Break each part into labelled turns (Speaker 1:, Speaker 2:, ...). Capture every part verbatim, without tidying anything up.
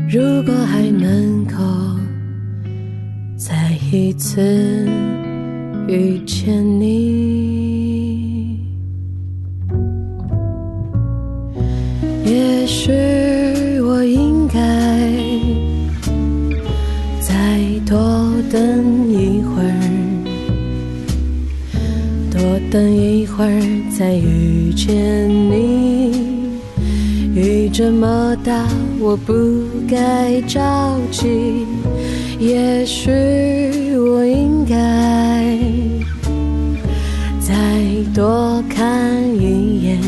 Speaker 1: 如果还能够再一次遇见你，也许我应该再多等一会儿，多等一会儿再遇见你。雨这么大，我不该着急，也许我应该再多看一眼，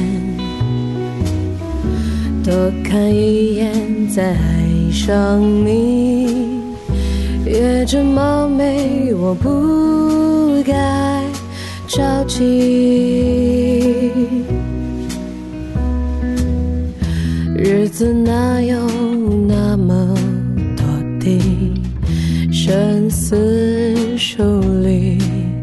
Speaker 1: 多看一眼再爱上你。夜这么美，我不该着急，日子哪有那么多的深思熟虑，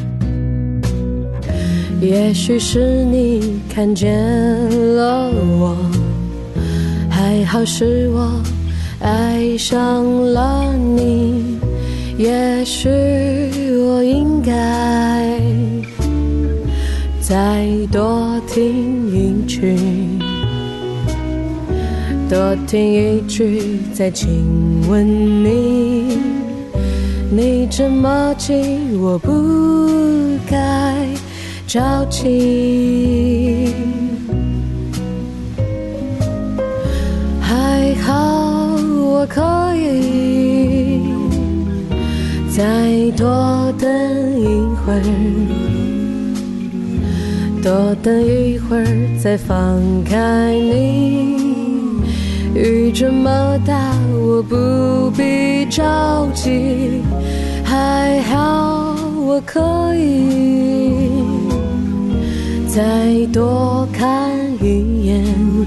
Speaker 1: 也许是你看见了我，还好是我爱上了你，也许我应该再多听一句，多听一句再亲吻你。你这么近，我不该着急，还好我可以再多等一会儿，多等一会儿再放开你。雨这么大，我不必着急，还好我可以再多看一眼，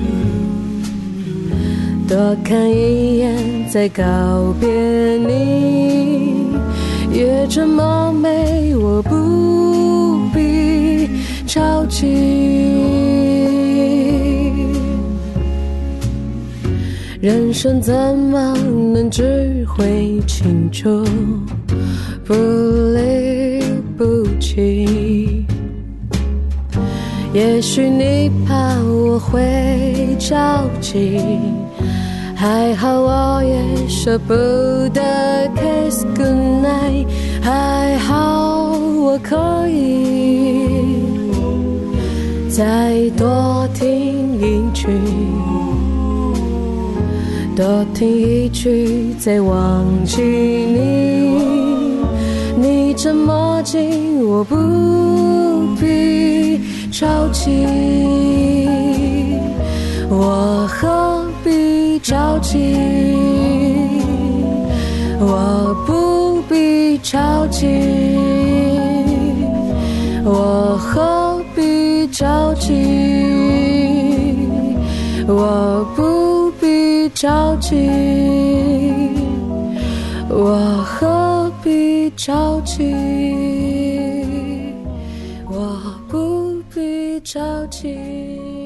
Speaker 1: 多看一眼再告别你。夜这么美，我不必着急，人生怎么能只会清楚不离不弃？也许你怕我会着急，还好我也舍不得 kiss goodnight， 还好我可以再多听一句，多听一句再忘记你。你这么近，我不必着急，我何必着急，我不必着急，我何必着急，我不必着急，我何必着急，我不必着急。